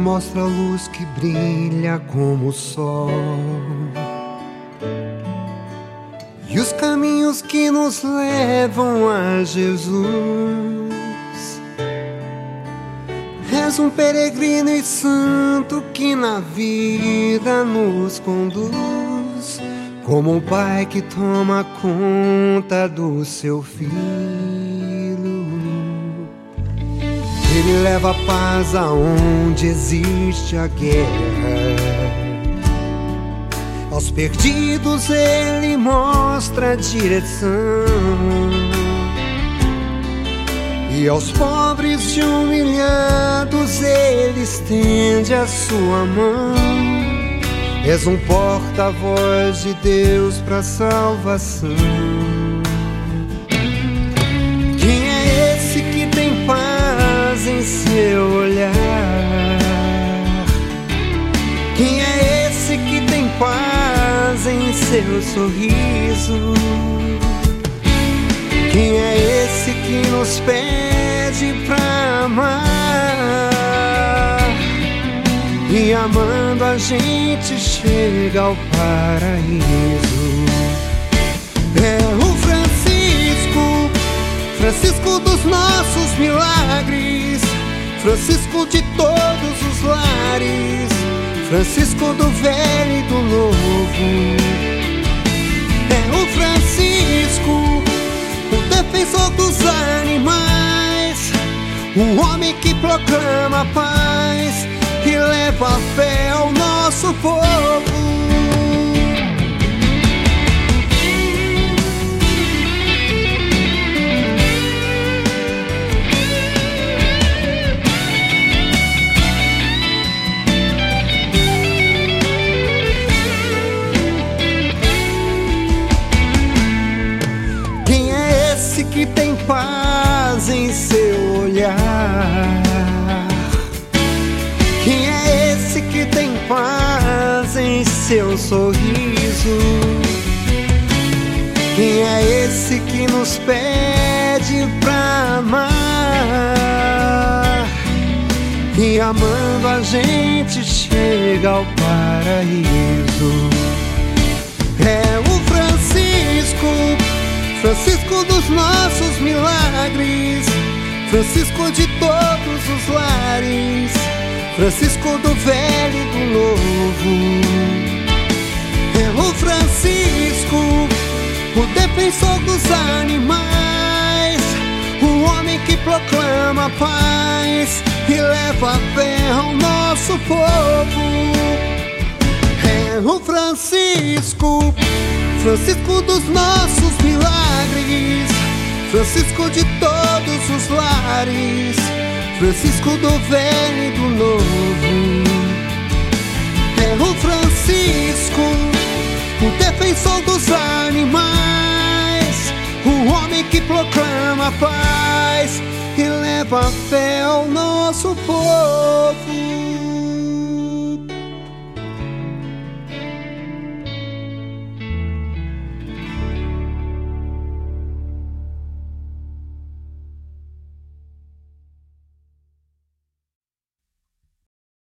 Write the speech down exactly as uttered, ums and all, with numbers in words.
mostra a luz que brilha como o sol e os caminhos que nos levam a Jesus. És um peregrino e santo que na vida nos conduz, como um pai que toma conta do seu filho. Ele leva a paz aonde existe a guerra. Aos perdidos ele mostra a direção, e aos pobres e humilhados ele estende a sua mão. És um porta-voz de Deus para salvação. Quem é esse que tem paz em seu olhar? Quem é esse que tem paz em seu sorriso? Quem é esse que nos pede pra amar? E amando a gente chega ao paraíso. É o Francisco, Francisco dos nossos milagres, Francisco de todos os lares, Francisco do velho e do novo. É o Francisco, o defensor dos animais, o homem que proclama a paz e leva a fé ao nosso povo. Quem é esse que tem paz em seu olhar? Quem é esse que tem paz em seu sorriso? Quem é esse que nos pede pra amar? E amando a gente chega ao paraíso. É o Francisco, Francisco dos nossos milagres, Francisco de todos os lares, Francisco do velho e do novo. É o Francisco, o defensor dos animais, o homem que proclama a paz e leva a fé ao nosso povo. É o Francisco, Francisco dos nossos milagres, Francisco de todos os lares, Francisco do velho e do novo. É o Francisco, o defensor dos animais, o homem que proclama a paz e leva a fé ao nosso povo.